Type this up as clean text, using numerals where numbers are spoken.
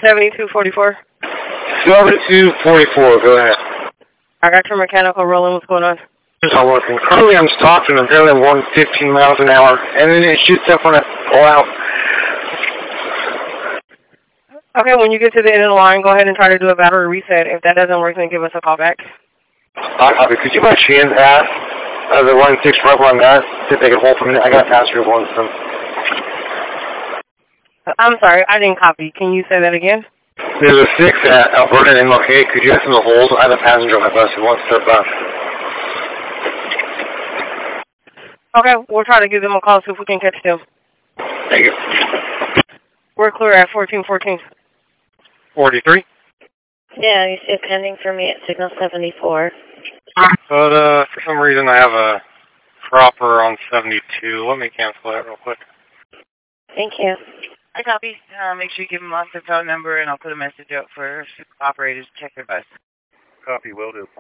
7244. 7244, go ahead. I got your mechanical rolling. What's going on? I'm working. Currently I'm stopping. I'm barely going 15 miles an hour, and then it shoots up when I pull out. Okay, when you get to the end of the line, go ahead and try to do a battery reset. If that doesn't work, then give us a call back. Could you by chance ask the 1-6 rubber on that, see if they can hold for a minute? I got a passenger going some. I'm sorry, I didn't copy. Can you say that again? There's a 6 at Alberta and MLK. Could you ask them to hold? I have a passenger on my bus who wants to bus. Okay, we'll try to give them a call, see if we can catch them. Thank you. We're clear at 1414. 43? Yeah, you said pending for me at signal 74. But for some reason I have a proper on 72. Let me cancel that real quick. Thank you. I copy. Make sure you give them off their phone number, and I'll put a message out for operators to check their bus. Copy, will do.